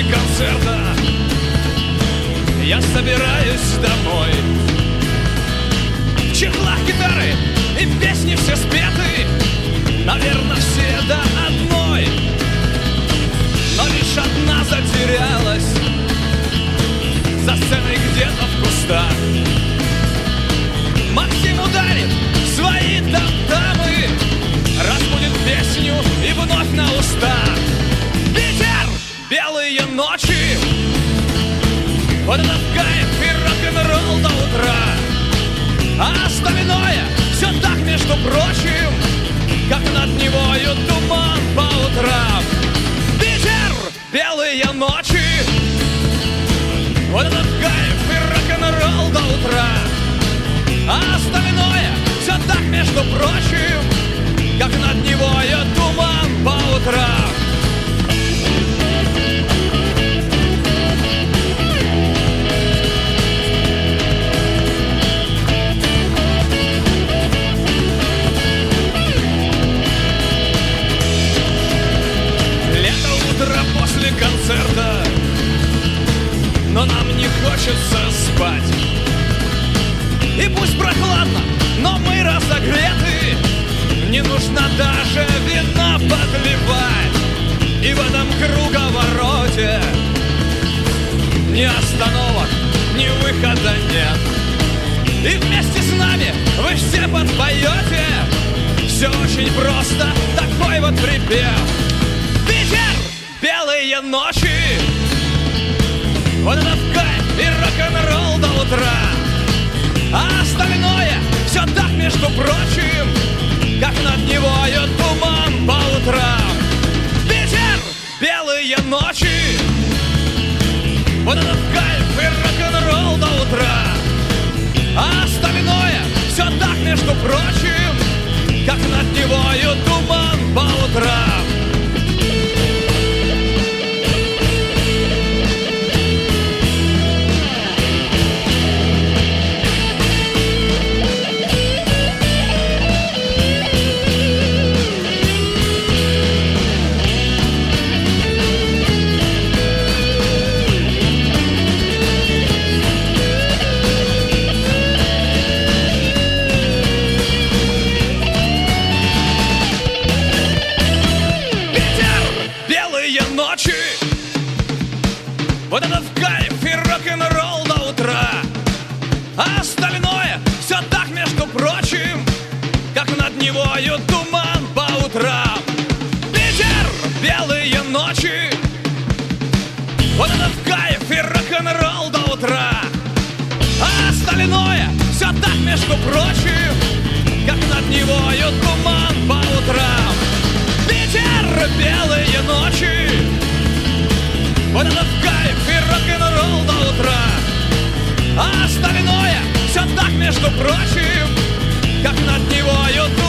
концерта я собираюсь домой. В чехлах гитары и песни все спеты, наверное, все до одной. Но лишь одна затерялась за сценой где-то в кустах. Максим ударит свои там-тамы, разбудит песню и вновь на уста. Ветер, белые ночи, вот этот кайф и рок-н-ролл до утра. А остальное все так, между прочим, как над Невою туман по утрам. Ветер, белые ночи, вот этот кайф и рок-н-ролл до утра. А остальное все так, между прочим, как над Невою туман по утрам. Лето, утро после концерта, но нам не хочется спать. И пусть прохладно, но мы разогреты, не нужно даже вина подливать. И в этом круговороте ни остановок, ни выхода нет. И вместе с нами вы все подпоете. Все очень просто, такой вот припев. Ветер, белые ночи, вот этот кайф и рок-н-ролл до утра. А остальное все так, между прочим, как над Невою туман по утрам. Ветер, белые ночи, вот этот кайф и рок-н-ролл до утра. А остальное все так, между прочим, как над Невою туман по утрам. Вот этот кайф и рок-н-ролл до утра. А остальное все так, между прочим, как над Невою туман по утрам. Ветер, белые ночи, вот этот кайф и рок-н-ролл до утра. А остальное все так, между прочим, как над Невою туман по утрам. Ветер, белые ночи, вот этот кайф и рок-н-ролл до утра. А остальное все так, между прочим, как над Невою